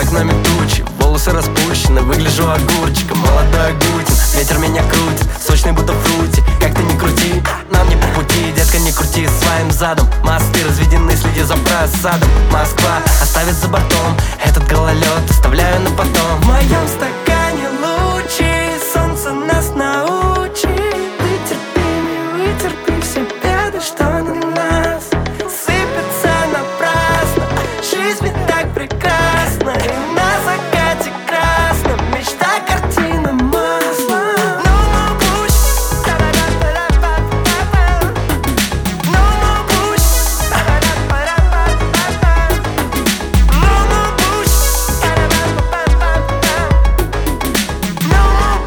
окнами тучи, волосы распущены, выгляжу огурчиком. Молодой Агутин, ветер меня крутит, сочный будто фрути. Как ты ни крути, нам не по пути, детка, не крути своим задом. Мосты разведены, следи за просадом. Москва оставит за бортом этот гололед, оставляю на потом. В моем стакане лучи, солнце нас научит. Вытерпи все беды, что на нас сыпятся напрасно. Жизнь ведь так прекрасна, и на закате красном мечта, картина, масло. No more bullshit. No more bullshit. No more bullshit. No more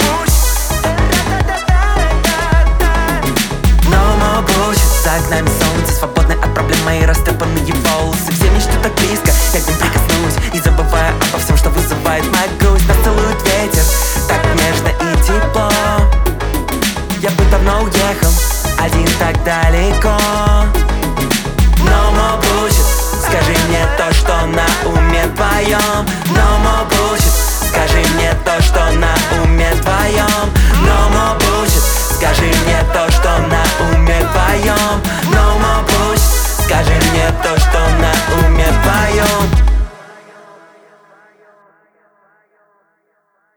bullshit. No more bullshit. За окнами солнце, свободное от проблем, мои растрепанные волосы. Все мечты так близко, я к ним прикоснусь и забываю обо всем, что вызывает мою грусть. Нас целует ветер, так нежно и тепло. Я бы давно уехал, один так далеко. No more bullshit. Скажи мне то, что на уме твоем.